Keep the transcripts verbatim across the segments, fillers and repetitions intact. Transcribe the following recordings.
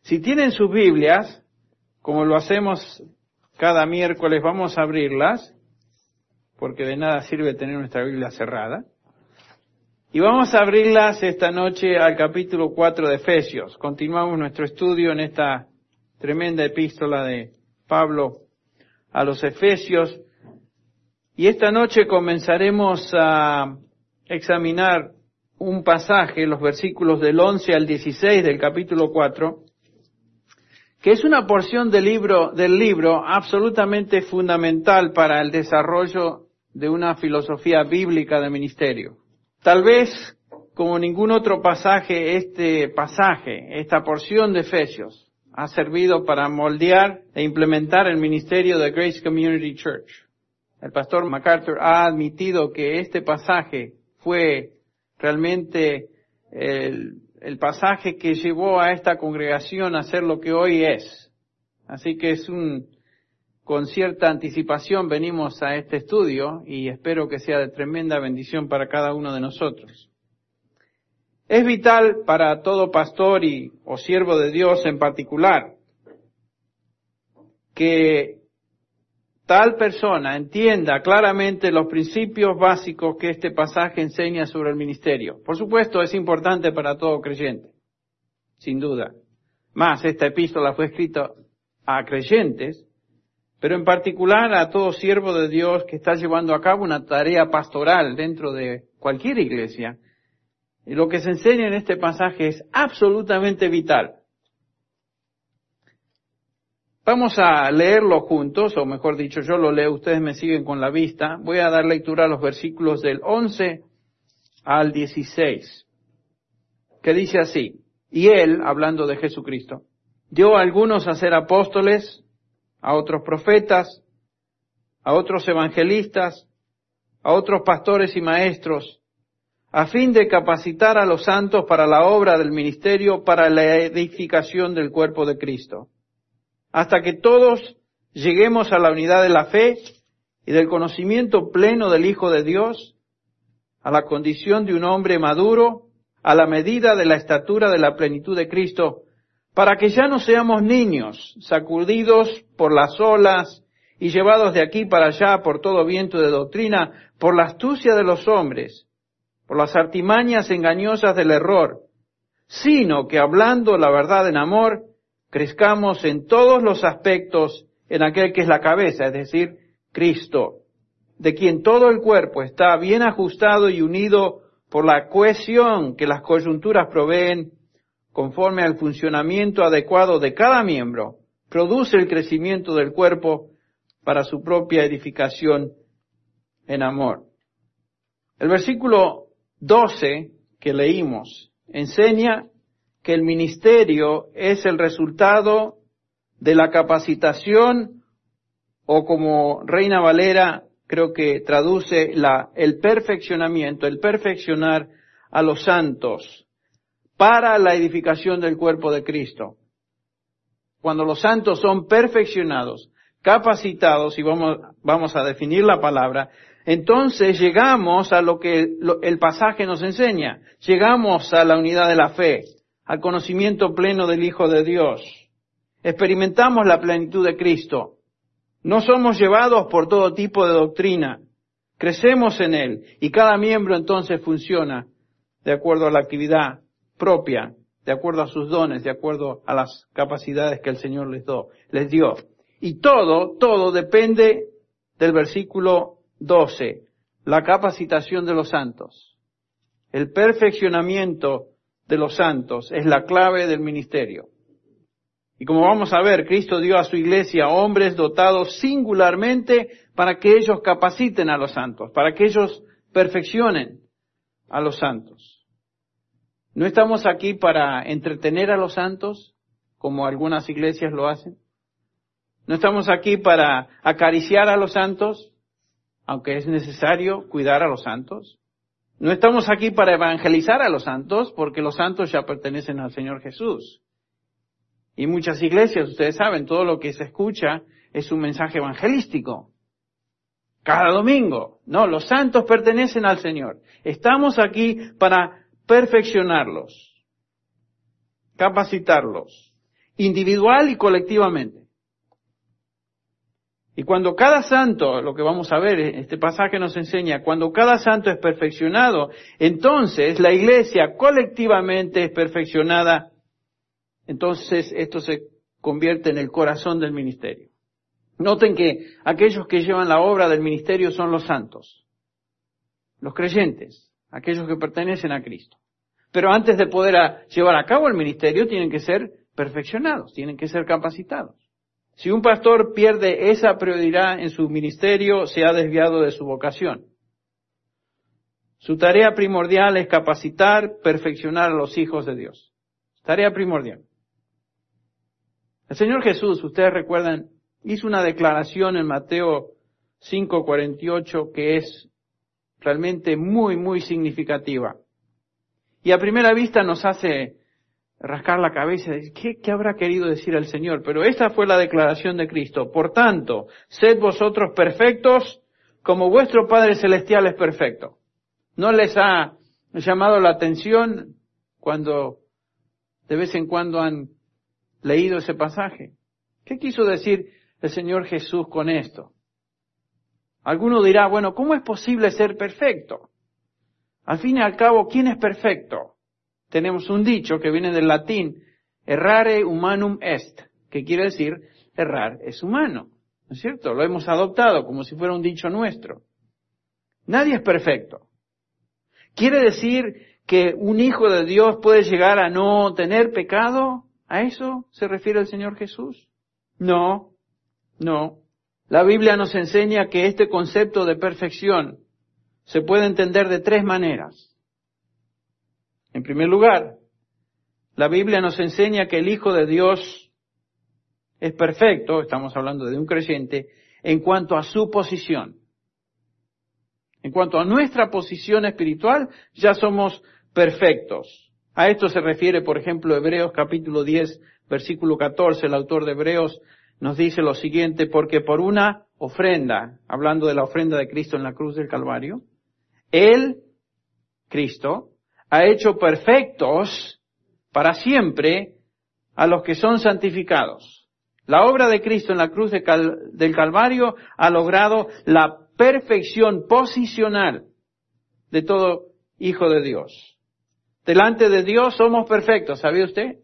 Si tienen sus Biblias, como lo hacemos cada miércoles, vamos a abrirlas, porque de nada sirve tener nuestra Biblia cerrada. Y vamos a abrirlas esta noche al capítulo cuatro de Efesios. Continuamos nuestro estudio en esta tremenda epístola de Pablo a los Efesios. Y esta noche comenzaremos a examinar un pasaje, los versículos del once al dieciséis del capítulo cuatro, que es una porción del libro, del libro absolutamente fundamental para el desarrollo de una filosofía bíblica de ministerio. Tal vez, como ningún otro pasaje, este pasaje, esta porción de Efesios, ha servido para moldear e implementar el ministerio de Grace Community Church. El pastor MacArthur ha admitido que este pasaje fue realmente el, el pasaje que llevó a esta congregación a ser lo que hoy es. Así que es un, con cierta anticipación venimos a este estudio y espero que sea de tremenda bendición para cada uno de nosotros. Es vital para todo pastor y o siervo de Dios en particular que tal persona entienda claramente los principios básicos que este pasaje enseña sobre el ministerio. Por supuesto, es importante para todo creyente, sin duda. Más, esta epístola fue escrita a creyentes, pero en particular a todo siervo de Dios que está llevando a cabo una tarea pastoral dentro de cualquier iglesia. Y lo que se enseña en este pasaje es absolutamente vital. Vamos a leerlo juntos, o mejor dicho, yo lo leo, ustedes me siguen con la vista. Voy a dar lectura a los versículos del once al dieciséis, que dice así: Y Él, hablando de Jesucristo, dio a algunos a ser apóstoles, a otros profetas, a otros evangelistas, a otros pastores y maestros, a fin de capacitar a los santos para la obra del ministerio, para la edificación del cuerpo de Cristo, hasta que todos lleguemos a la unidad de la fe y del conocimiento pleno del Hijo de Dios, a la condición de un hombre maduro, a la medida de la estatura de la plenitud de Cristo, para que ya no seamos niños, sacudidos por las olas y llevados de aquí para allá por todo viento de doctrina, por la astucia de los hombres, por las artimañas engañosas del error, sino que hablando la verdad en amor, crezcamos en todos los aspectos en aquel que es la cabeza, es decir, Cristo, de quien todo el cuerpo está bien ajustado y unido por la cohesión que las coyunturas proveen, conforme al funcionamiento adecuado de cada miembro, produce el crecimiento del cuerpo para su propia edificación en amor. El versículo doce que leímos enseña que el ministerio es el resultado de la capacitación, o como Reina Valera creo que traduce la, el perfeccionamiento, el perfeccionar a los santos para la edificación del cuerpo de Cristo. Cuando los santos son perfeccionados, capacitados, y vamos, vamos a definir la palabra, entonces llegamos a lo que el pasaje nos enseña. Llegamos a la unidad de la fe, al conocimiento pleno del Hijo de Dios. Experimentamos la plenitud de Cristo. No somos llevados por todo tipo de doctrina. Crecemos en Él y cada miembro entonces funciona de acuerdo a la actividad propia, de acuerdo a sus dones, de acuerdo a las capacidades que el Señor les, do, les dio. Y todo, todo depende del versículo doce, la capacitación de los santos. El perfeccionamiento de los santos es la clave del ministerio. Y como vamos a ver, Cristo dio a su iglesia hombres dotados singularmente para que ellos capaciten a los santos, para que ellos perfeccionen a los santos. No estamos aquí para entretener a los santos, como algunas iglesias lo hacen. No estamos aquí para acariciar a los santos, aunque es necesario cuidar a los santos. No estamos aquí para evangelizar a los santos, porque los santos ya pertenecen al Señor Jesús. Y muchas iglesias, ustedes saben, todo lo que se escucha es un mensaje evangelístico. Cada domingo. No, los santos pertenecen al Señor. Estamos aquí para perfeccionarlos, capacitarlos. individual y colectivamente. Y cuando cada santo, lo que vamos a ver, este pasaje nos enseña, cuando cada santo es perfeccionado, entonces la iglesia colectivamente es perfeccionada, entonces esto se convierte en el corazón del ministerio. Noten que aquellos que llevan la obra del ministerio son los santos, los creyentes, aquellos que pertenecen a Cristo. Pero antes de poder a, llevar a cabo el ministerio tienen que ser perfeccionados, tienen que ser capacitados. Si un pastor pierde esa prioridad en su ministerio, se ha desviado de su vocación. Su tarea primordial es capacitar, perfeccionar a los hijos de Dios. Tarea primordial. El Señor Jesús, ustedes recuerdan, hizo una declaración en Mateo cinco cuarenta y ocho que es realmente muy, muy significativa. Y a primera vista nos hace rascar la cabeza y decir, ¿qué, ¿qué habrá querido decir el Señor? Pero esta fue la declaración de Cristo. Por tanto, sed vosotros perfectos como vuestro Padre Celestial es perfecto. ¿No les ha llamado la atención cuando de vez en cuando han leído ese pasaje? ¿Qué quiso decir el Señor Jesús con esto? Alguno dirá, bueno, ¿cómo es posible ser perfecto? Al fin y al cabo, ¿quién es perfecto? Tenemos un dicho que viene del latín, errare humanum est, que quiere decir, errar es humano, ¿no es cierto? Lo hemos adoptado como si fuera un dicho nuestro. Nadie es perfecto. ¿Quiere decir que un hijo de Dios puede llegar a no tener pecado? ¿A eso se refiere el Señor Jesús? No, no. La Biblia nos enseña que este concepto de perfección se puede entender de tres maneras. En primer lugar, la Biblia nos enseña que el Hijo de Dios es perfecto, estamos hablando de un creyente, en cuanto a su posición. En cuanto a nuestra posición espiritual, ya somos perfectos. A esto se refiere, por ejemplo, Hebreos capítulo diez, versículo catorce. El autor de Hebreos nos dice lo siguiente, porque por una ofrenda, hablando de la ofrenda de Cristo en la cruz del Calvario, Él, Cristo, ha hecho perfectos para siempre a los que son santificados. La obra de Cristo en la cruz de Cal- del Calvario ha logrado la perfección posicional de todo hijo de Dios. Delante de Dios somos perfectos, ¿sabía usted?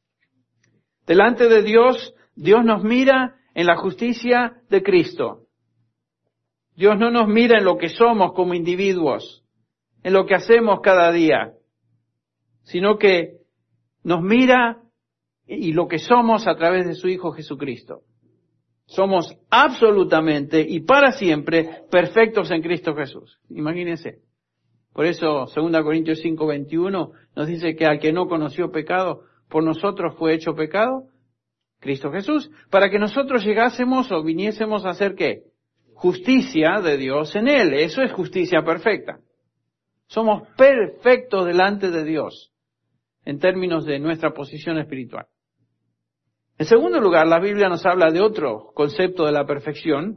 Delante de Dios, Dios nos mira en la justicia de Cristo. Dios no nos mira en lo que somos como individuos, en lo que hacemos cada día, sino que nos mira y lo que somos a través de su Hijo Jesucristo. Somos absolutamente y para siempre perfectos en Cristo Jesús. Imagínense. Por eso, segunda Corintios cinco veintiuno nos dice que al que no conoció pecado, por nosotros fue hecho pecado, Cristo Jesús, para que nosotros llegásemos o viniésemos a hacer ¿qué? Justicia de Dios en Él. Eso es justicia perfecta. Somos perfectos delante de Dios en términos de nuestra posición espiritual. En segundo lugar, la Biblia nos habla de otro concepto de la perfección,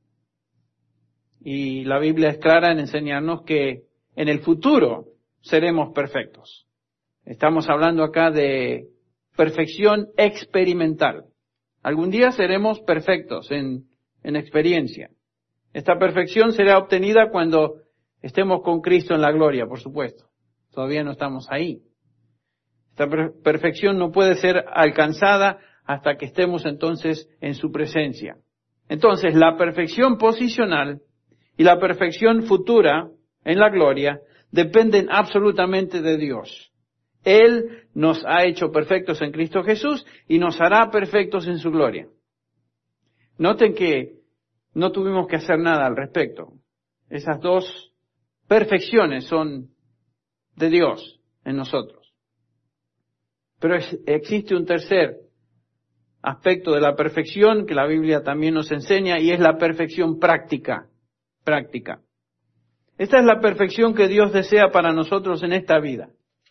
y la Biblia es clara en enseñarnos que en el futuro seremos perfectos. Estamos hablando acá de perfección experimental. Algún día seremos perfectos en, en experiencia. Esta perfección será obtenida cuando estemos con Cristo en la gloria, por supuesto. Todavía no estamos ahí. Esta per- perfección no puede ser alcanzada hasta que estemos entonces en su presencia. Entonces, la perfección posicional y la perfección futura en la gloria dependen absolutamente de Dios. Él nos ha hecho perfectos en Cristo Jesús y nos hará perfectos en su gloria. Noten que no tuvimos que hacer nada al respecto. Esas dos perfecciones son de Dios en nosotros. Pero es, existe un tercer aspecto de la perfección que la Biblia también nos enseña, y es la perfección práctica. Práctica. Esta es la perfección que Dios desea para nosotros en esta vida.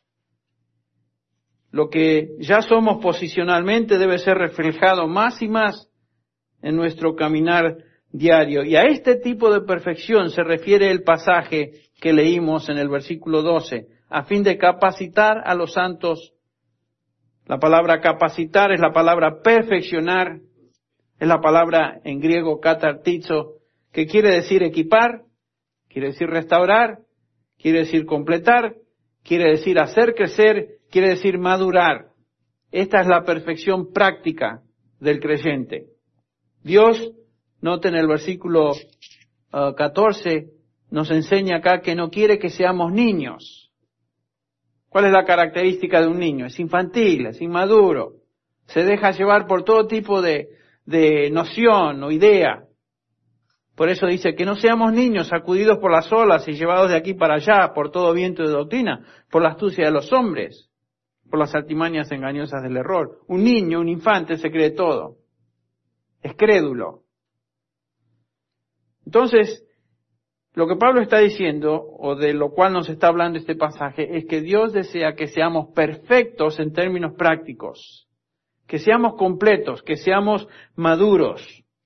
Lo que ya somos posicionalmente debe ser reflejado más y más en nuestro caminar diario. Y a este tipo de perfección se refiere el pasaje que leímos en el versículo doce, a fin de capacitar a los santos La palabra capacitar es la palabra perfeccionar, es la palabra en griego katartizo, que quiere decir equipar, quiere decir restaurar, quiere decir completar, quiere decir hacer crecer, quiere decir madurar. Esta es la perfección práctica del creyente. Dios, noten el versículo uh, catorce, nos enseña acá que no quiere que seamos niños. ¿Cuál es la característica de un niño? Es infantil, es inmaduro, se deja llevar por todo tipo de, de noción o idea. Por eso dice que no seamos niños sacudidos por las olas y llevados de aquí para allá por todo viento de doctrina, por la astucia de los hombres, por las artimañas engañosas del error. Un niño, un infante se cree todo. Es crédulo. Entonces, lo que Pablo está diciendo, o de lo cual nos está hablando este pasaje, es que Dios desea que seamos perfectos en términos prácticos, que seamos completos, que seamos maduros,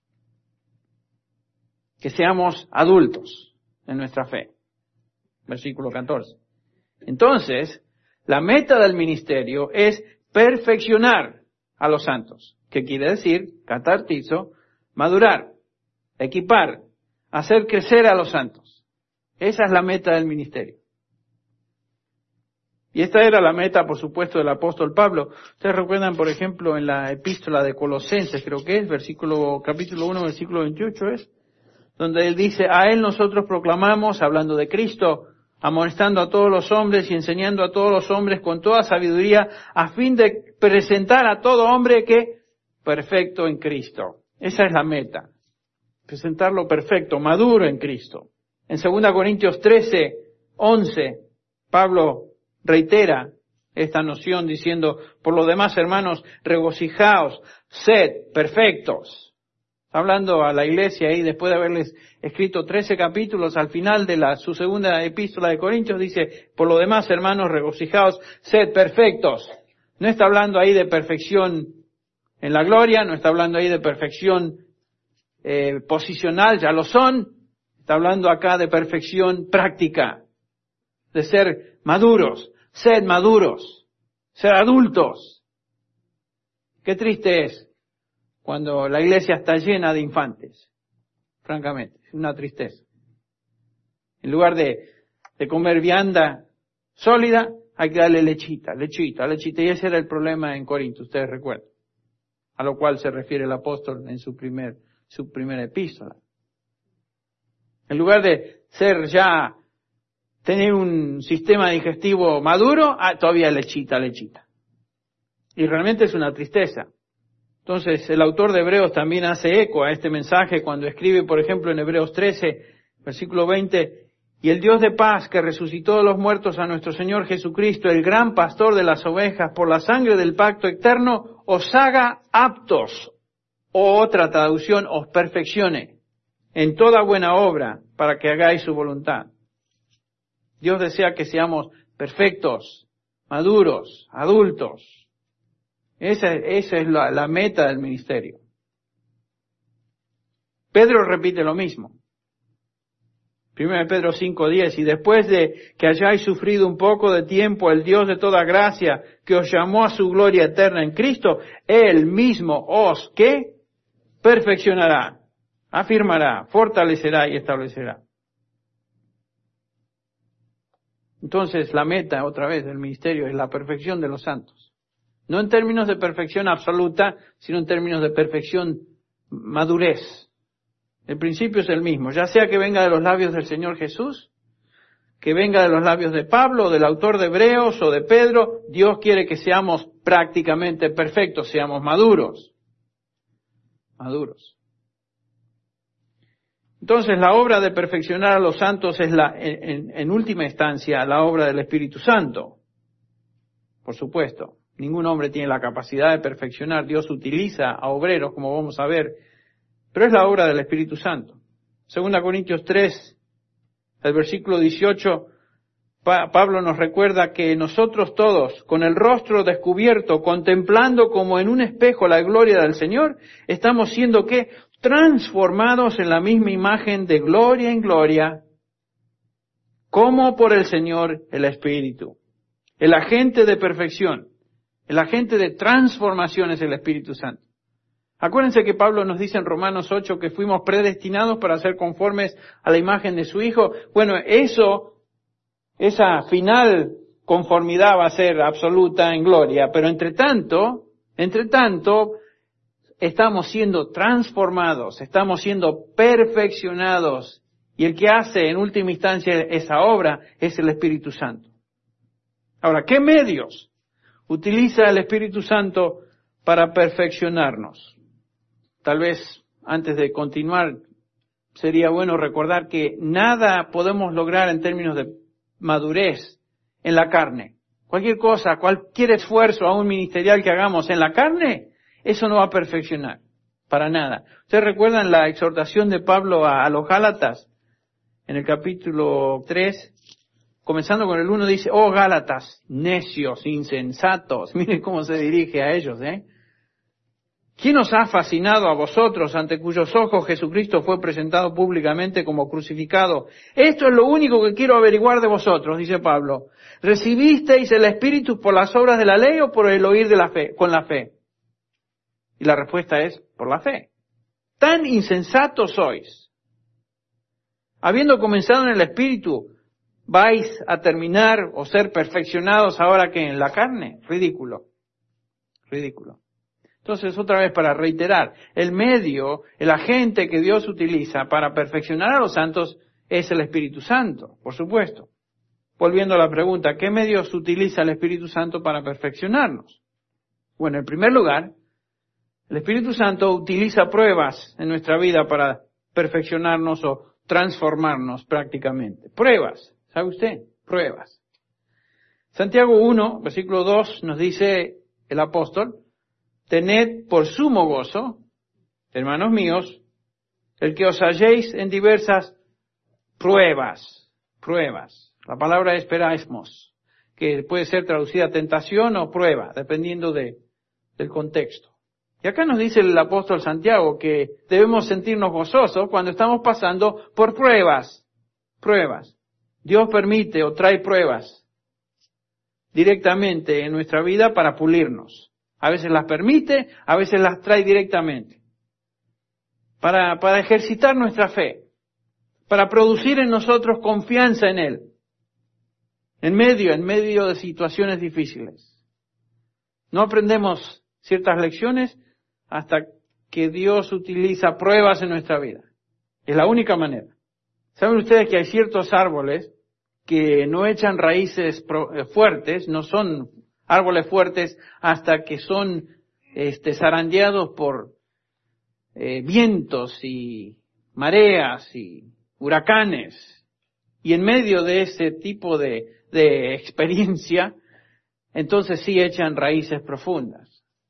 que seamos adultos en nuestra fe. Versículo catorce. Entonces, la meta del ministerio es perfeccionar a los santos. ¿Qué quiere decir? Catartizo, madurar, equipar, hacer crecer a los santos. Esa es la meta del ministerio. Y esta era la meta, por supuesto, del apóstol Pablo. Ustedes recuerdan, por ejemplo, en la epístola de Colosenses, creo que es, versículo, capítulo uno, versículo veintiocho es, donde él dice, a él nosotros proclamamos, hablando de Cristo, amonestando a todos los hombres y enseñando a todos los hombres con toda sabiduría, a fin de presentar a todo hombre que perfecto en Cristo. Esa es la meta. Presentarlo perfecto, maduro en Cristo. En segunda Corintios trece, once, Pablo reitera esta noción diciendo, por lo demás, hermanos, regocijaos, sed perfectos. Está hablando a la iglesia ahí, después de haberles escrito trece capítulos, al final de la, su segunda epístola de Corintios, dice, por lo demás, hermanos, regocijaos, sed perfectos. No está hablando ahí de perfección en la gloria, no está hablando ahí de perfección eh, posicional, ya lo son. Está hablando acá de perfección práctica, de ser maduros, sed maduros, ser adultos. Qué triste es cuando la iglesia está llena de infantes, francamente, es una tristeza. En lugar de, de comer vianda sólida, hay que darle lechita, lechita, lechita, y ese era el problema en Corinto, ustedes recuerdan, a lo cual se refiere el apóstol en su primer, su primera epístola. En lugar de ser ya, tener un sistema digestivo maduro, ah, todavía lechita, lechita. Y realmente es una tristeza. Entonces, el autor de Hebreos también hace eco a este mensaje cuando escribe, por ejemplo, en Hebreos trece, versículo veinte, y el Dios de paz que resucitó de los muertos a nuestro Señor Jesucristo, el gran pastor de las ovejas, por la sangre del pacto eterno, os haga aptos, o otra traducción, os perfeccione en toda buena obra para que hagáis su voluntad. Dios desea que seamos perfectos, maduros, adultos. Esa, esa es la, la meta del ministerio. Pedro repite lo mismo. primero de Pedro cinco diez, y después de que hayáis sufrido un poco de tiempo, el Dios de toda gracia, que os llamó a su gloria eterna en Cristo, Él mismo os, ¿qué? Perfeccionará, afirmará, fortalecerá y establecerá. Entonces, la meta, otra vez, del ministerio es la perfección de los santos. No en términos de perfección absoluta, sino en términos de perfección madurez. El principio es el mismo, ya sea que venga de los labios del Señor Jesús, que venga de los labios de Pablo, del autor de Hebreos o de Pedro, Dios quiere que seamos prácticamente perfectos, seamos maduros. Maduros. Entonces, la obra de perfeccionar a los santos es la, en, en última instancia, la obra del Espíritu Santo. Por supuesto. Ningún hombre tiene la capacidad de perfeccionar. Dios utiliza a obreros, como vamos a ver, pero es la obra del Espíritu Santo. Segunda Corintios tres, el versículo dieciocho, pa- Pablo nos recuerda que nosotros todos, con el rostro descubierto, contemplando como en un espejo la gloria del Señor, estamos siendo ¿qué? Transformados en la misma imagen de gloria en gloria, como por el Señor el Espíritu. El agente de perfección. El agente de transformación es el Espíritu Santo. Acuérdense que Pablo nos dice en Romanos ocho que fuimos predestinados para ser conformes a la imagen de su Hijo. Bueno, eso, esa final conformidad va a ser absoluta en gloria, pero entre tanto, entre tanto, estamos siendo transformados, estamos siendo perfeccionados, y el que hace en última instancia esa obra es el Espíritu Santo. Ahora, ¿qué medios utiliza el Espíritu Santo para perfeccionarnos? Tal vez, antes de continuar, sería bueno recordar que nada podemos lograr en términos de madurez en la carne. Cualquier cosa, cualquier esfuerzo, aún ministerial que hagamos en la carne, eso no va a perfeccionar, para nada. ¿Ustedes recuerdan la exhortación de Pablo a, a los Gálatas? En el capítulo tres, comenzando con el uno, dice, oh Gálatas, necios, insensatos. Miren cómo se dirige a ellos, ¿eh? ¿Quién os ha fascinado a vosotros, ante cuyos ojos Jesucristo fue presentado públicamente como crucificado? Esto es lo único que quiero averiguar de vosotros, dice Pablo. ¿Recibisteis el Espíritu por las obras de la ley o por el oír de la fe, con la fe? Y la respuesta es, por la fe. Tan insensatos sois. Habiendo comenzado en el Espíritu, ¿vais a terminar o ser perfeccionados ahora que en la carne? Ridículo. Ridículo. Entonces, otra vez para reiterar, el medio, el agente que Dios utiliza para perfeccionar a los santos es el Espíritu Santo, por supuesto. Volviendo a la pregunta, ¿qué medios utiliza el Espíritu Santo para perfeccionarnos? Bueno, en primer lugar, el Espíritu Santo utiliza pruebas en nuestra vida para perfeccionarnos o transformarnos prácticamente. Pruebas, ¿sabe usted? Pruebas. Santiago uno, versículo dos, nos dice el apóstol, tened por sumo gozo, hermanos míos, el que os halléis en diversas pruebas, pruebas. La palabra es peraismos, que puede ser traducida tentación o prueba, dependiendo de, del contexto. Y acá nos dice el apóstol Santiago que debemos sentirnos gozosos cuando estamos pasando por pruebas, pruebas. Dios permite o trae pruebas directamente en nuestra vida para pulirnos. A veces las permite, a veces las trae directamente. Para, para ejercitar nuestra fe, para producir en nosotros confianza en Él. En medio, en medio de situaciones difíciles. No aprendemos ciertas lecciones hasta que Dios utiliza pruebas en nuestra vida. Es la única manera. ¿Saben ustedes que hay ciertos árboles que no echan raíces fuertes, no son árboles fuertes hasta que son este, zarandeados por eh, vientos y mareas y huracanes? Y en medio de ese tipo de, de experiencia, entonces sí echan raíces profundas.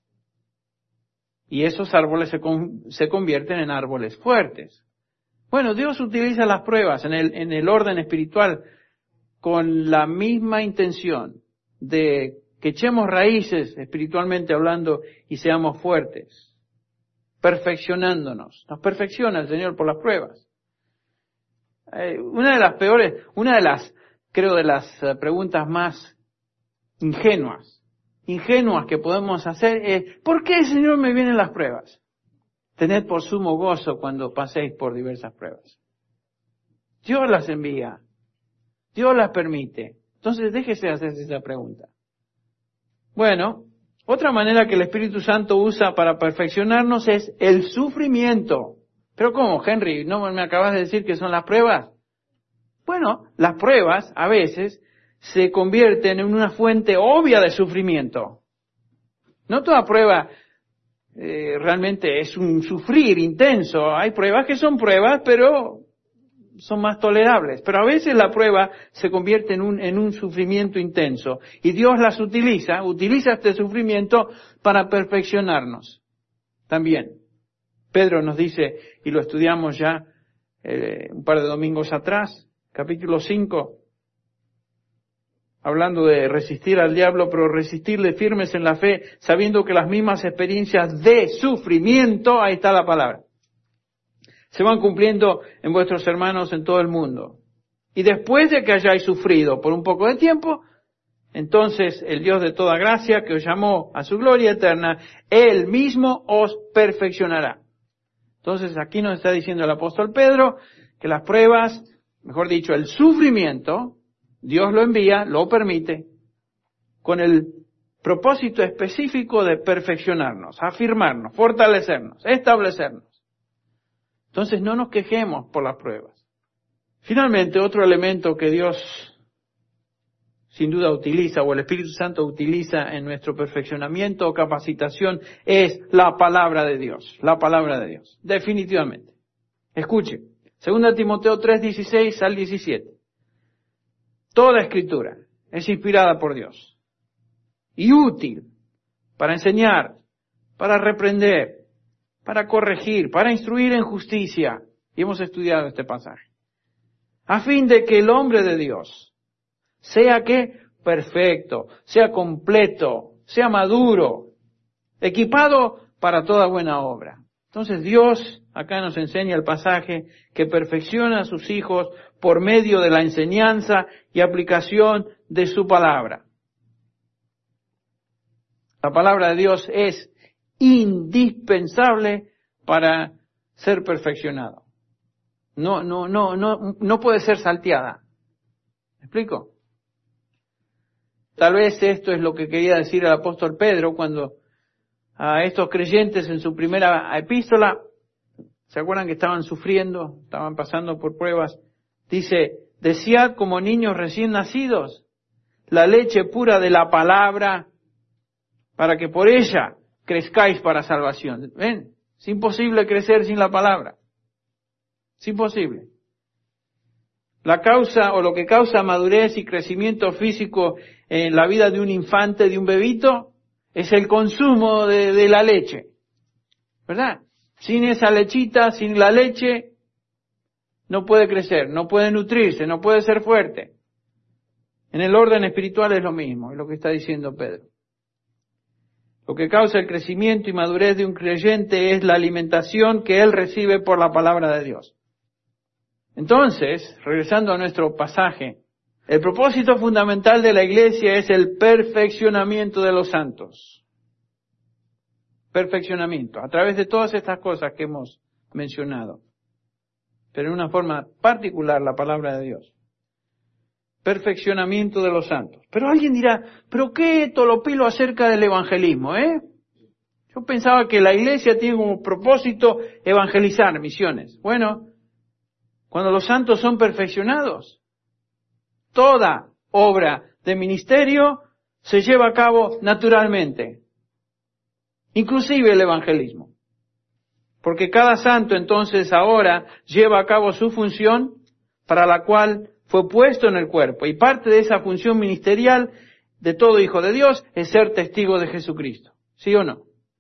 Y esos árboles se, con, se convierten en árboles fuertes. Bueno, Dios utiliza las pruebas en el, en el orden espiritual con la misma intención de que echemos raíces espiritualmente hablando y seamos fuertes, perfeccionándonos. Nos perfecciona el Señor por las pruebas. Eh, una de las peores, una de las, creo, de las uh, preguntas más ingenuas, ingenuas que podemos hacer es, ¿por qué el Señor me vienen las pruebas? Tened por sumo gozo cuando paséis por diversas pruebas. Dios las envía. Dios las permite. Entonces déjese de hacerse esa pregunta. Bueno, otra manera que el Espíritu Santo usa para perfeccionarnos es el sufrimiento. Pero ¿cómo, Henry? ¿No me acabas de decir que son las pruebas? Bueno, las pruebas a veces se convierten en una fuente obvia de sufrimiento. No toda prueba eh, realmente es un sufrir intenso. Hay pruebas que son pruebas, pero son más tolerables. Pero a veces la prueba se convierte en un, en un sufrimiento intenso. Y Dios las utiliza, utiliza este sufrimiento para perfeccionarnos. También, Pedro nos dice, y lo estudiamos ya eh, un par de domingos atrás, capítulo cinco, hablando de resistir al diablo, pero resistirle firmes en la fe, sabiendo que las mismas experiencias de sufrimiento, ahí está la palabra, se van cumpliendo en vuestros hermanos en todo el mundo. Y después de que hayáis sufrido por un poco de tiempo, entonces el Dios de toda gracia, que os llamó a su gloria eterna, Él mismo os perfeccionará. Entonces aquí nos está diciendo el apóstol Pedro que las pruebas, mejor dicho, el sufrimiento, Dios lo envía, lo permite, con el propósito específico de perfeccionarnos, afirmarnos, fortalecernos, establecernos. Entonces no nos quejemos por las pruebas. Finalmente, otro elemento que Dios sin duda utiliza, o el Espíritu Santo utiliza en nuestro perfeccionamiento o capacitación, es la palabra de Dios. La palabra de Dios. Definitivamente. Escuche. Segunda Timoteo tres, dieciséis al diecisiete. Toda escritura es inspirada por Dios y útil para enseñar, para reprender, para corregir, para instruir en justicia. Y hemos estudiado este pasaje. A fin de que el hombre de Dios sea que perfecto, sea completo, sea maduro, equipado para toda buena obra. Entonces Dios acá nos enseña el pasaje que perfecciona a sus hijos por medio de la enseñanza y aplicación de su palabra. La palabra de Dios es indispensable para ser perfeccionado. No, no, no, no, no puede ser salteada. ¿Me explico? Tal vez esto es lo que quería decir el apóstol Pedro cuando a estos creyentes en su primera epístola, ¿se acuerdan que estaban sufriendo, estaban pasando por pruebas? Dice, desead como niños recién nacidos la leche pura de la palabra para que por ella crezcáis para salvación. ¿Ven? Es imposible crecer sin la palabra. Es imposible. La causa o lo que causa madurez y crecimiento físico en la vida de un infante, de un bebito, es el consumo de, de la leche. ¿Verdad? Sin esa lechita, sin la leche, no puede crecer, no puede nutrirse, no puede ser fuerte. En el orden espiritual es lo mismo, es lo que está diciendo Pedro. Lo que causa el crecimiento y madurez de un creyente es la alimentación que él recibe por la palabra de Dios. Entonces, regresando a nuestro pasaje, el propósito fundamental de la iglesia es el perfeccionamiento de los santos. Perfeccionamiento, a través de todas estas cosas que hemos mencionado. Pero en una forma particular, la palabra de Dios. Perfeccionamiento de los santos. Pero alguien dirá, ¿pero qué tolopilo acerca del evangelismo, eh? Yo pensaba que la iglesia tiene como propósito evangelizar misiones. Bueno, cuando los santos son perfeccionados, toda obra de ministerio se lleva a cabo naturalmente, inclusive el evangelismo. Porque cada santo entonces ahora lleva a cabo su función para la cual fue puesto en el cuerpo. Y parte de esa función ministerial de todo hijo de Dios es ser testigo de Jesucristo. ¿Sí o no?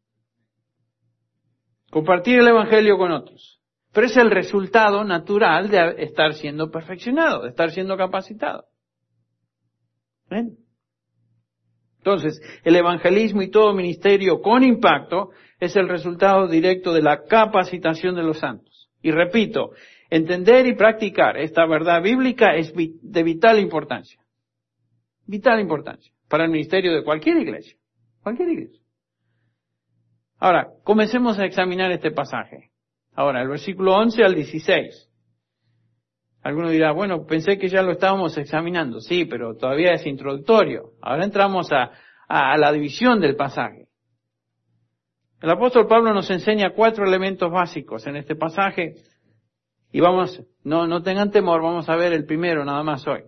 Compartir el evangelio con otros. Pero es el resultado natural de estar siendo perfeccionado, de estar siendo capacitado. ¿Ven? Entonces, el evangelismo y todo ministerio con impacto es el resultado directo de la capacitación de los santos. Y repito, entender y practicar esta verdad bíblica es de vital importancia. Vital importancia para el ministerio de cualquier iglesia. Cualquier iglesia. Ahora, comencemos a examinar este pasaje. Ahora, el versículo once al dieciséis. Alguno dirá, bueno, pensé que ya lo estábamos examinando. Sí, pero todavía es introductorio. Ahora entramos a, a, a la división del pasaje. El apóstol Pablo nos enseña cuatro elementos básicos en este pasaje. Y vamos, no, no tengan temor, vamos a ver el primero nada más hoy.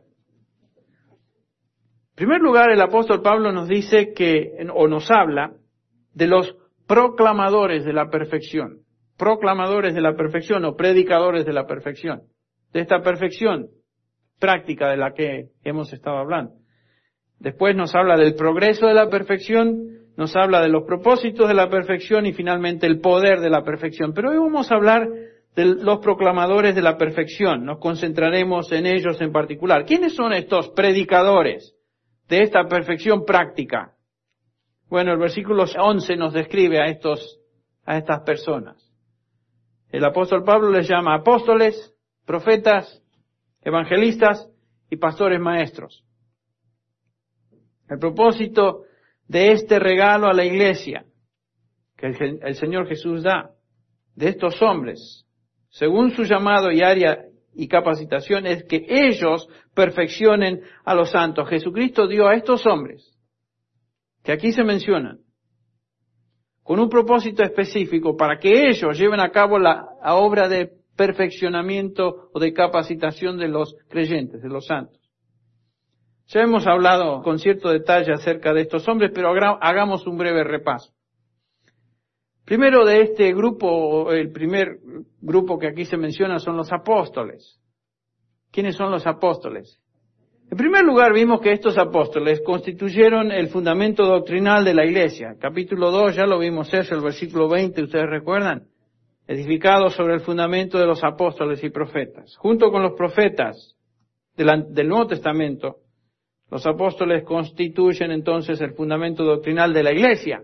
En primer lugar, el apóstol Pablo nos dice que, o nos habla, de los proclamadores de la perfección. Proclamadores de la perfección o predicadores de la perfección. De esta perfección práctica de la que hemos estado hablando. Después nos habla del progreso de la perfección, nos habla de los propósitos de la perfección y finalmente el poder de la perfección. Pero hoy vamos a hablar de los proclamadores de la perfección. Nos concentraremos en ellos en particular. ¿Quiénes son estos predicadores de esta perfección práctica? Bueno, el versículo once nos describe a estos, a estas personas. El apóstol Pablo les llama apóstoles, profetas, evangelistas y pastores maestros. El propósito de este regalo a la iglesia que el, el Señor Jesús da, de estos hombres, según su llamado y área y capacitación, es que ellos perfeccionen a los santos. Jesucristo dio a estos hombres, que aquí se mencionan, con un propósito específico para que ellos lleven a cabo la, la obra de perfeccionamiento o de capacitación de los creyentes, de los santos. Ya hemos hablado con cierto detalle acerca de estos hombres, pero hagamos un breve repaso. Primero de este grupo, el primer grupo que aquí se menciona son los apóstoles. ¿Quiénes son los apóstoles? En primer lugar vimos que estos apóstoles constituyeron el fundamento doctrinal de la iglesia. Capítulo dos, ya lo vimos eso, el versículo veinte, ¿ustedes recuerdan? Edificado sobre el fundamento de los apóstoles y profetas. Junto con los profetas del, del Nuevo Testamento, los apóstoles constituyen entonces el fundamento doctrinal de la iglesia.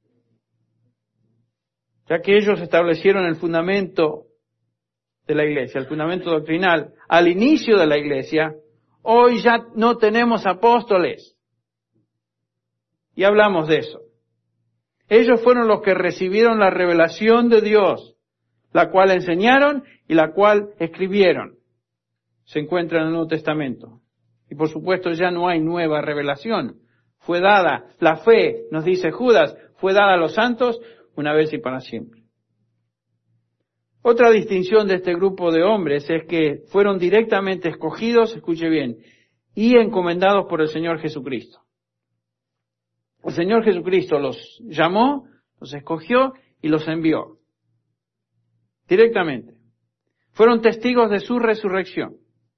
Ya que ellos establecieron el fundamento de la iglesia, el fundamento doctrinal, al inicio de la iglesia, hoy ya no tenemos apóstoles. Y hablamos de eso. Ellos fueron los que recibieron la revelación de Dios, la cual enseñaron y la cual escribieron. Se encuentra en el Nuevo Testamento. Y por supuesto ya no hay nueva revelación. Fue dada la fe, nos dice Judas, fue dada a los santos una vez y para siempre. Otra distinción de este grupo de hombres es que fueron directamente escogidos, escuche bien, y encomendados por el Señor Jesucristo. El Señor Jesucristo los llamó, los escogió y los envió. Directamente. Fueron testigos de su resurrección.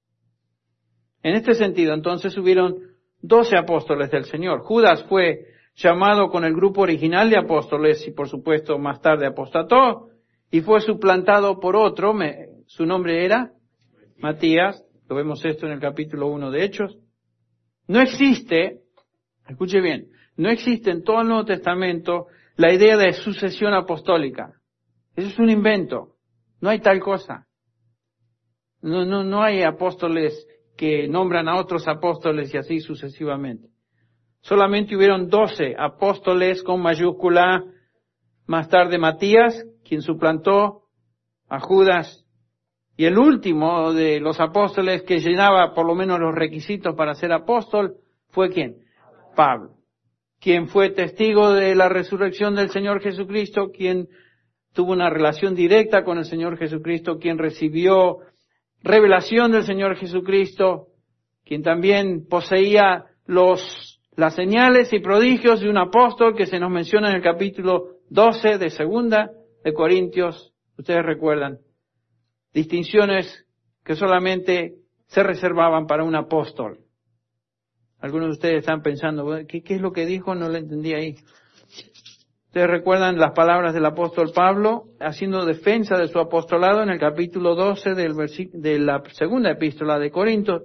En este sentido, entonces, hubieron doce apóstoles del Señor. Judas fue llamado con el grupo original de apóstoles y, por supuesto, más tarde apostató y fue suplantado por otro. Me, su nombre era Matías. Lo vemos esto en el capítulo uno de Hechos. No existe, escuche bien, no existe en todo el Nuevo Testamento la idea de sucesión apostólica. Eso es un invento. No hay tal cosa. No, no, no hay apóstoles que nombran a otros apóstoles y así sucesivamente. Solamente hubieron doce apóstoles con mayúscula, más tarde Matías, quien suplantó a Judas, y el último de los apóstoles que llenaba por lo menos los requisitos para ser apóstol, fue ¿quién? Pablo, quien fue testigo de la resurrección del Señor Jesucristo, quien tuvo una relación directa con el Señor Jesucristo, quien recibió revelación del Señor Jesucristo, quien también poseía los, las señales y prodigios de un apóstol que se nos menciona en el capítulo doce de Segunda de Corintios. Ustedes recuerdan, distinciones que solamente se reservaban para un apóstol. Algunos de ustedes están pensando, ¿qué, qué es lo que dijo? No lo entendí ahí. Ustedes recuerdan las palabras del apóstol Pablo haciendo defensa de su apostolado en el capítulo doce del versi- de la segunda epístola de Corintios,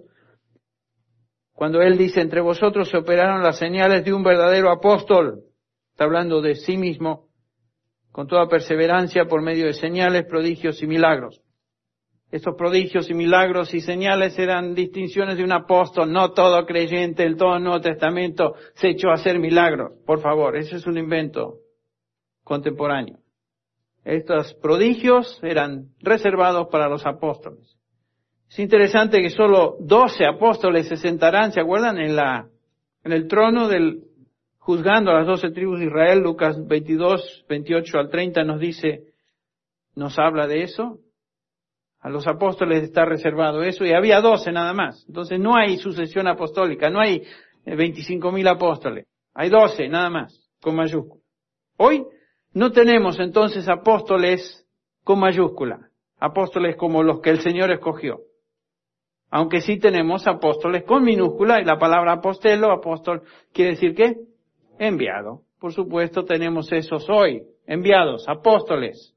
cuando él dice, entre vosotros se operaron las señales de un verdadero apóstol. Está hablando de sí mismo, con toda perseverancia por medio de señales, prodigios y milagros. Estos prodigios y milagros y señales eran distinciones de un apóstol. No todo creyente en todo el Nuevo Testamento se echó a hacer milagros. Por favor, ese es un invento contemporáneo. Estos prodigios eran reservados para los apóstoles. Es interesante que solo doce apóstoles se sentarán, ¿se acuerdan? En la, en el trono del, juzgando a las doce tribus de Israel. Lucas veintidós, veintiocho al treinta nos dice, nos habla de eso. A los apóstoles está reservado eso, y había doce nada más. Entonces no hay sucesión apostólica, no hay veinticinco mil apóstoles. Hay doce nada más, con mayúscula. Hoy no tenemos entonces apóstoles con mayúscula, apóstoles como los que el Señor escogió. Aunque sí tenemos apóstoles con minúscula, y la palabra apostelo, apóstol, quiere decir ¿qué? Enviado. Por supuesto tenemos esos hoy, enviados, apóstoles.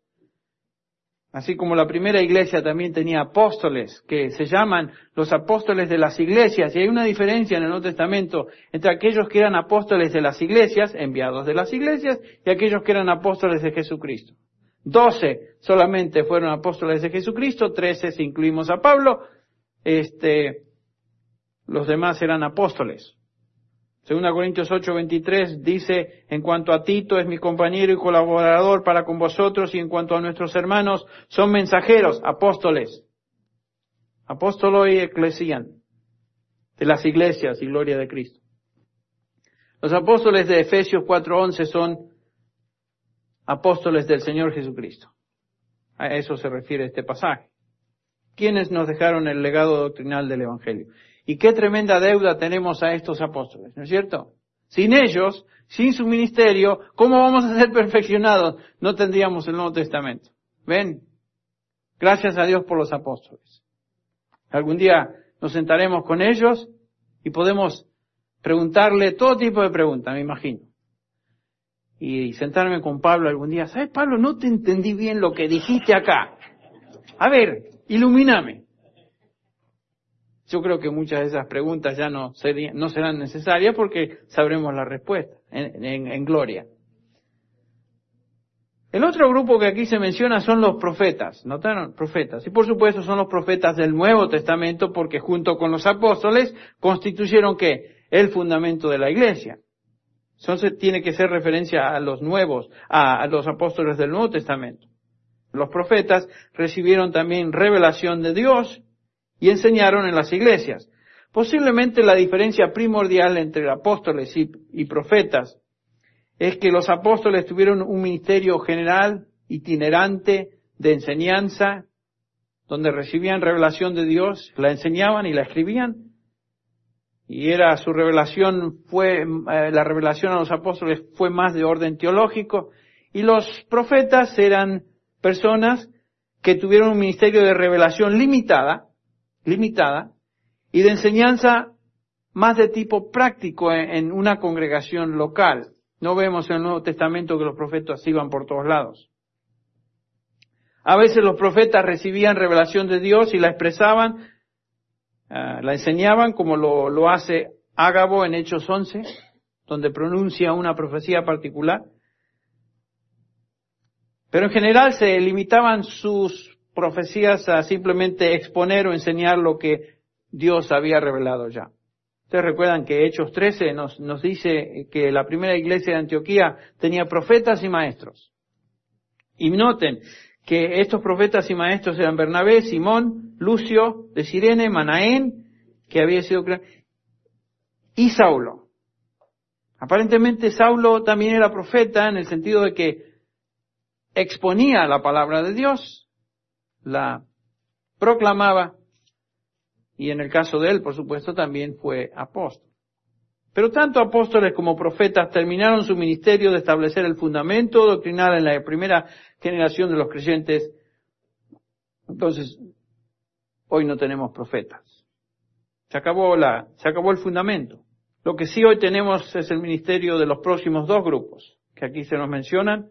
Así como la primera iglesia también tenía apóstoles, que se llaman los apóstoles de las iglesias. Y hay una diferencia en el Nuevo Testamento entre aquellos que eran apóstoles de las iglesias, enviados de las iglesias, y aquellos que eran apóstoles de Jesucristo. Doce solamente fueron apóstoles de Jesucristo, trece si incluimos a Pablo, este, los demás eran apóstoles. Segunda Corintios ocho veintitrés dice, en cuanto a Tito es mi compañero y colaborador para con vosotros, y en cuanto a nuestros hermanos son mensajeros, apóstoles, apóstolo y eclesián, de las iglesias y gloria de Cristo. Los apóstoles de Efesios cuatro once son apóstoles del Señor Jesucristo. A eso se refiere este pasaje. ¿Quiénes nos dejaron el legado doctrinal del Evangelio? Y qué tremenda deuda tenemos a estos apóstoles, ¿no es cierto? Sin ellos, sin su ministerio, ¿cómo vamos a ser perfeccionados? No tendríamos el Nuevo Testamento. ¿Ven? Gracias a Dios por los apóstoles. Algún día nos sentaremos con ellos y podemos preguntarle todo tipo de preguntas, me imagino. Y sentarme con Pablo algún día. ¿Sabes, Pablo? No te entendí bien lo que dijiste acá. A ver, ilumíname. Yo creo que muchas de esas preguntas ya no, serían, no serán necesarias porque sabremos la respuesta en, en, en gloria. El otro grupo que aquí se menciona son los profetas. ¿Notaron? Profetas. Y por supuesto son los profetas del Nuevo Testamento porque junto con los apóstoles constituyeron ¿qué? El fundamento de la iglesia. Entonces tiene que ser referencia a los nuevos, a, a los apóstoles del Nuevo Testamento. Los profetas recibieron también revelación de Dios y enseñaron en las iglesias. Posiblemente la diferencia primordial entre apóstoles y, y profetas es que los apóstoles tuvieron un ministerio general, itinerante, de enseñanza, donde recibían revelación de Dios, la enseñaban y la escribían. Y era su revelación, fue, eh, la revelación a los apóstoles fue más de orden teológico. Y los profetas eran personas que tuvieron un ministerio de revelación limitada, limitada, y de enseñanza más de tipo práctico en, en una congregación local. No vemos en el Nuevo Testamento que los profetas iban por todos lados. A veces los profetas recibían revelación de Dios y la expresaban, Uh, la enseñaban como lo, lo hace Ágabo en Hechos once, donde pronuncia una profecía particular. Pero en general se limitaban sus profecías a simplemente exponer o enseñar lo que Dios había revelado ya. Ustedes recuerdan que Hechos trece nos, nos dice que la primera iglesia de Antioquía tenía profetas y maestros. Y noten que estos profetas y maestros eran Bernabé, Simón, Lucio de Cirene, Manaén, que había sido creado, y Saulo. Aparentemente Saulo también era profeta en el sentido de que exponía la palabra de Dios, la proclamaba, y en el caso de él, por supuesto, también fue apóstol. Pero tanto apóstoles como profetas terminaron su ministerio de establecer el fundamento doctrinal en la primera generación de los creyentes. Entonces, hoy no tenemos profetas. Se acabó la, se acabó el fundamento. Lo que sí hoy tenemos es el ministerio de los próximos dos grupos, que aquí se nos mencionan,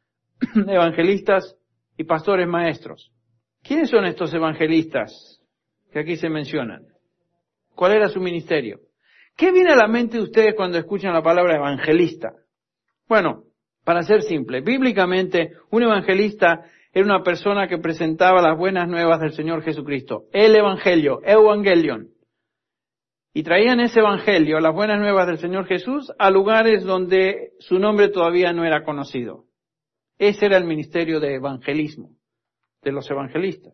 evangelistas y pastores maestros. ¿Quiénes son estos evangelistas que aquí se mencionan? ¿Cuál era su ministerio? ¿Qué viene a la mente de ustedes cuando escuchan la palabra evangelista? Bueno, para ser simple, bíblicamente un evangelista era una persona que presentaba las buenas nuevas del Señor Jesucristo, el evangelio, evangelion. Y traían ese evangelio, las buenas nuevas del Señor Jesús, a lugares donde su nombre todavía no era conocido. Ese era el ministerio de evangelismo, de los evangelistas.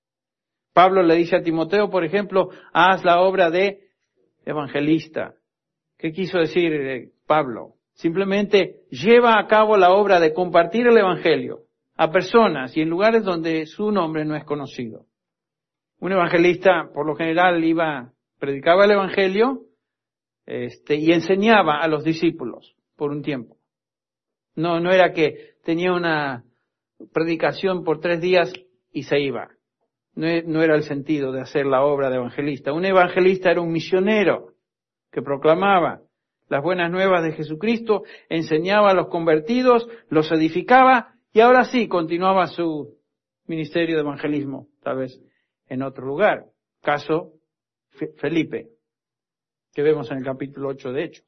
Pablo le dice a Timoteo, por ejemplo, haz la obra de evangelista. ¿Qué quiso decir eh, Pablo? Simplemente lleva a cabo la obra de compartir el evangelio a personas y en lugares donde su nombre no es conocido. Un evangelista, por lo general, iba, predicaba el evangelio, este, y enseñaba a los discípulos por un tiempo. No, no era que tenía una predicación por tres días y se iba. No, no era el sentido de hacer la obra de evangelista. Un evangelista era un misionero que proclamaba las buenas nuevas de Jesucristo, enseñaba a los convertidos, los edificaba y ahora sí continuaba su ministerio de evangelismo, tal vez en otro lugar. Caso Felipe, que vemos en el capítulo ocho de Hechos.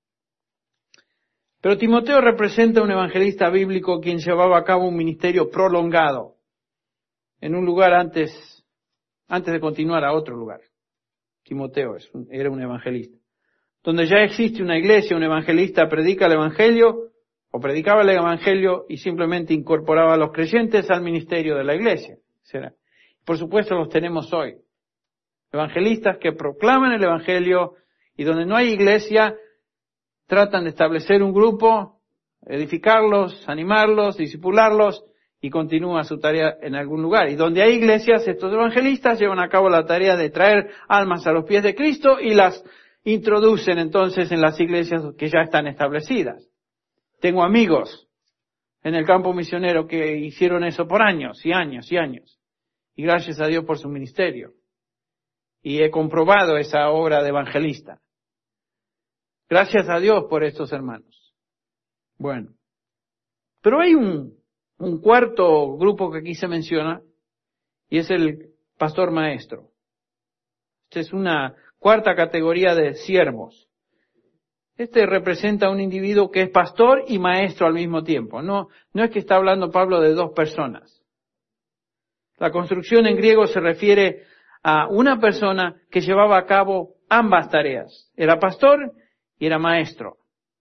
Pero Timoteo representa un evangelista bíblico quien llevaba a cabo un ministerio prolongado en un lugar antes, antes de continuar a otro lugar. Timoteo es un, era un evangelista, donde ya existe una iglesia, un evangelista predica el evangelio, o predicaba el evangelio y simplemente incorporaba a los creyentes al ministerio de la iglesia. ¿Será? Por supuesto los tenemos hoy. Evangelistas que proclaman el evangelio y donde no hay iglesia, tratan de establecer un grupo, edificarlos, animarlos, discipularlos y continúan su tarea en algún lugar. Y donde hay iglesias, estos evangelistas llevan a cabo la tarea de traer almas a los pies de Cristo y las introducen entonces en las iglesias que ya están establecidas. Tengo amigos en el campo misionero que hicieron eso por años y años y años. Y gracias a Dios por su ministerio. Y he comprobado esa obra de evangelista. Gracias a Dios por estos hermanos. Bueno. Pero hay un, un cuarto grupo que aquí se menciona, y es el pastor maestro. Esta es una cuarta categoría de siervos. Este representa a un individuo que es pastor y maestro al mismo tiempo. No, no es que está hablando Pablo de dos personas. La construcción en griego se refiere a una persona que llevaba a cabo ambas tareas. Era pastor y era maestro.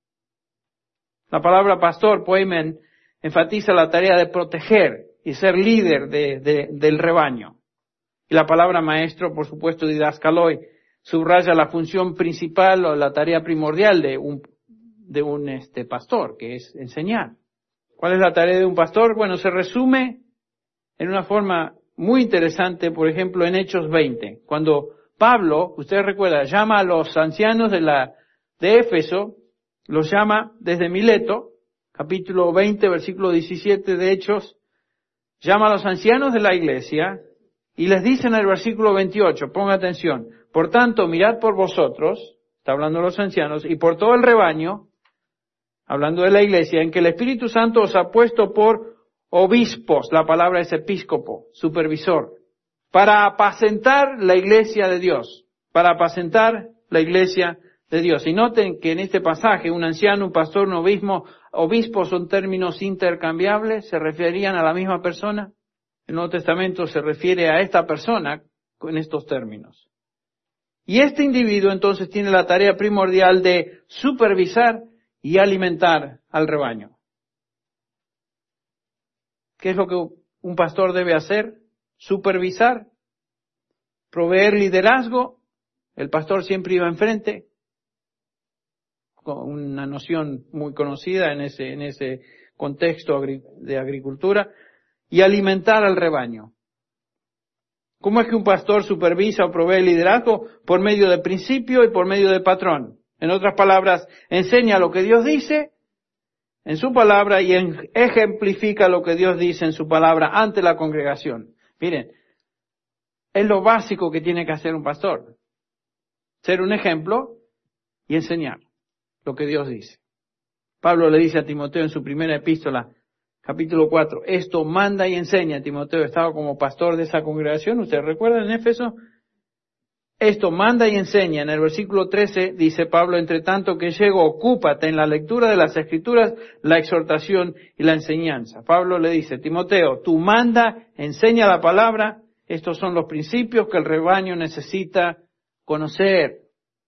La palabra pastor, poimen, enfatiza la tarea de proteger y ser líder de, de, del rebaño. Y la palabra maestro, por supuesto, didaskaloi, subraya la función principal o la tarea primordial de un, de un este, pastor, que es enseñar. ¿Cuál es la tarea de un pastor? Bueno, se resume en una forma muy interesante, por ejemplo, en Hechos veinte. Cuando Pablo, ustedes recuerdan, llama a los ancianos de la de Éfeso, los llama desde Mileto, capítulo veinte, versículo diecisiete de Hechos, llama a los ancianos de la iglesia y les dice en el versículo veintiocho, ponga atención, por tanto, mirad por vosotros, está hablando de los ancianos, y por todo el rebaño, hablando de la iglesia, en que el Espíritu Santo os ha puesto por obispos, la palabra es episcopo, supervisor, para apacentar la iglesia de Dios, para apacentar la iglesia de Dios. Y noten que en este pasaje, un anciano, un pastor, un obispo, obispo son términos intercambiables, se referían a la misma persona. El Nuevo Testamento se refiere a esta persona con estos términos. Y este individuo entonces tiene la tarea primordial de supervisar y alimentar al rebaño. ¿Qué es lo que un pastor debe hacer? Supervisar, proveer liderazgo. El pastor siempre iba enfrente, con una noción muy conocida en ese, en ese contexto de agricultura, y alimentar al rebaño. ¿Cómo es que un pastor supervisa o provee liderazgo? Por medio de principio y por medio de patrón. En otras palabras, enseña lo que Dios dice en su palabra y ejemplifica lo que Dios dice en su palabra ante la congregación. Miren, es lo básico que tiene que hacer un pastor. Ser un ejemplo y enseñar lo que Dios dice. Pablo le dice a Timoteo en su primera epístola, capítulo cuatro, esto manda y enseña. Timoteo estaba como pastor de esa congregación, ¿ustedes recuerdan en Éfeso? Esto manda y enseña. En el versículo trece dice Pablo, entre tanto que llego, ocúpate en la lectura de las Escrituras, la exhortación y la enseñanza. Pablo le dice, Timoteo, tú manda, enseña la palabra, estos son los principios que el rebaño necesita conocer.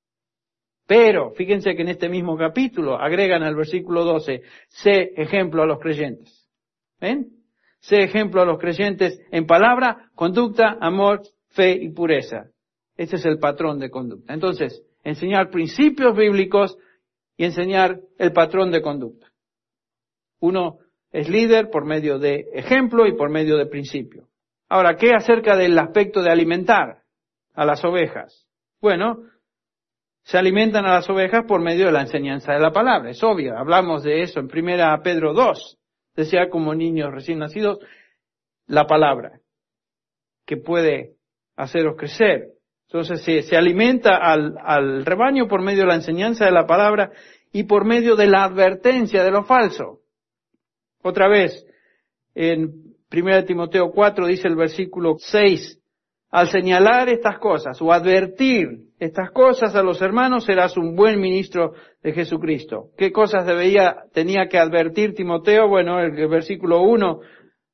Pero, fíjense que en este mismo capítulo agregan al versículo doce, sé ejemplo a los creyentes. ¿Ven? Sé ejemplo a los creyentes en palabra, conducta, amor, fe y pureza. Este es el patrón de conducta. Entonces, enseñar principios bíblicos y enseñar el patrón de conducta. Uno es líder por medio de ejemplo y por medio de principio. Ahora, ¿qué acerca del aspecto de alimentar a las ovejas? Bueno, se alimentan a las ovejas por medio de la enseñanza de la palabra. Es obvio, hablamos de eso en primera Pedro dos. Decía como niños recién nacidos, la palabra que puede haceros crecer. Entonces se, se alimenta al, al rebaño por medio de la enseñanza de la palabra y por medio de la advertencia de lo falso. Otra vez, en primera Timoteo cuatro dice el versículo seis, al señalar estas cosas o advertir estas cosas a los hermanos serás un buen ministro de Jesucristo. ¿Qué cosas debía, tenía que advertir Timoteo? Bueno, el, el versículo uno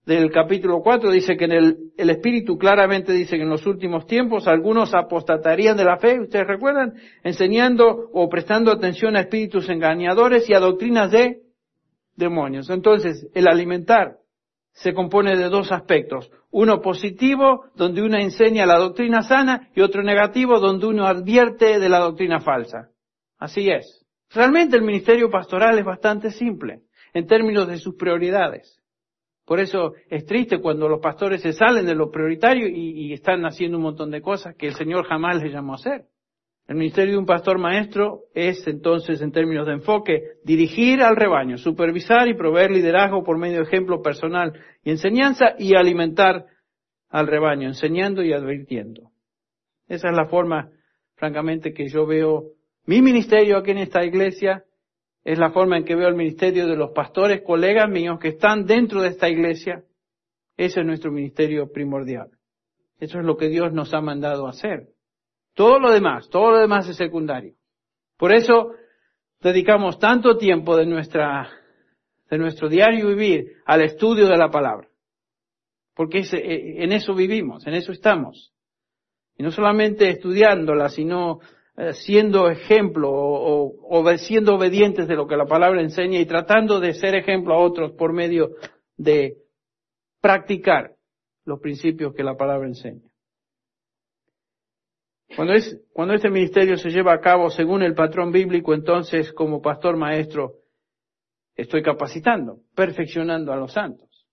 del capítulo cuatro dice que en el, el Espíritu claramente dice que en los últimos tiempos algunos apostatarían de la fe, ¿ustedes recuerdan? Enseñando o prestando atención a espíritus engañadores y a doctrinas de demonios. Entonces, el alimentar se compone de dos aspectos. Uno positivo, donde uno enseña la doctrina sana, y otro negativo, donde uno advierte de la doctrina falsa. Así es. Realmente el ministerio pastoral es bastante simple en términos de sus prioridades. Por eso es triste cuando los pastores se salen de lo prioritario y, y están haciendo un montón de cosas que el Señor jamás les llamó a hacer. El ministerio de un pastor maestro es entonces, en términos de enfoque, dirigir al rebaño, supervisar y proveer liderazgo por medio de ejemplo personal y enseñanza, y alimentar al rebaño, enseñando y advirtiendo. Esa es la forma, francamente, que yo veo mi ministerio aquí en esta iglesia. Es la forma en que veo el ministerio de los pastores, colegas míos que están dentro de esta iglesia. Ese es nuestro ministerio primordial. Eso es lo que Dios nos ha mandado a hacer. Todo lo demás, todo lo demás es secundario. Por eso dedicamos tanto tiempo de nuestra, de nuestro diario vivir al estudio de la palabra. Porque es, en eso vivimos, en eso estamos. Y no solamente estudiándola, sino siendo ejemplo o, o, o siendo obedientes de lo que la palabra enseña y tratando de ser ejemplo a otros por medio de practicar los principios que la palabra enseña. Cuando, es, cuando este ministerio se lleva a cabo según el patrón bíblico, entonces como pastor maestro estoy capacitando, perfeccionando a los santos.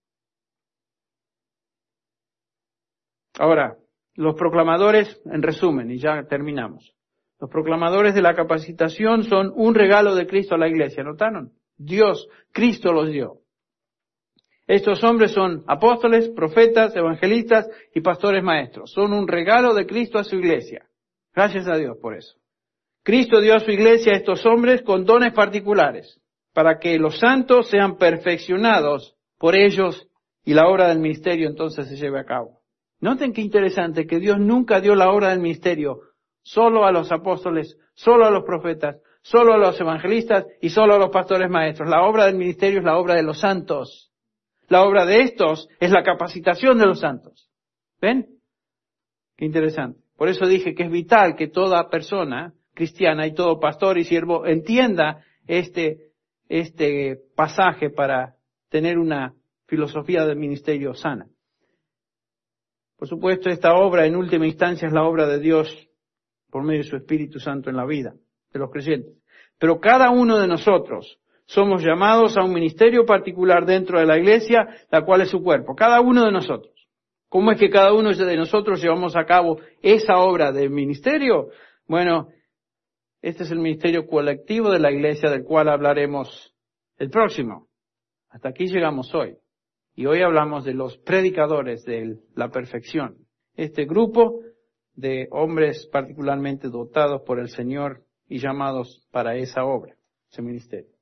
Ahora, los proclamadores, en resumen, y ya terminamos. Los proclamadores de la capacitación son un regalo de Cristo a la iglesia, ¿notaron? Dios, Cristo los dio. Estos hombres son apóstoles, profetas, evangelistas y pastores maestros. Son un regalo de Cristo a su iglesia. Gracias a Dios por eso. Cristo dio a su iglesia a estos hombres con dones particulares, para que los santos sean perfeccionados por ellos y la obra del ministerio entonces se lleve a cabo. Noten qué interesante que Dios nunca dio la obra del ministerio solo a los apóstoles, solo a los profetas, solo a los evangelistas y solo a los pastores maestros. La obra del ministerio es la obra de los santos. La obra de estos es la capacitación de los santos. ¿Ven? Qué interesante. Por eso dije que es vital que toda persona cristiana y todo pastor y siervo entienda este, este pasaje para tener una filosofía del ministerio sana. Por supuesto, esta obra en última instancia es la obra de Dios por medio de su Espíritu Santo en la vida de los creyentes. Pero cada uno de nosotros somos llamados a un ministerio particular dentro de la iglesia, la cual es su cuerpo. Cada uno de nosotros. ¿Cómo es que cada uno de nosotros llevamos a cabo esa obra de ministerio? Bueno, este es el ministerio colectivo de la iglesia del cual hablaremos el próximo. Hasta aquí llegamos hoy. Y hoy hablamos de los predicadores de la perfección. Este grupo de hombres particularmente dotados por el Señor y llamados para esa obra, ese ministerio.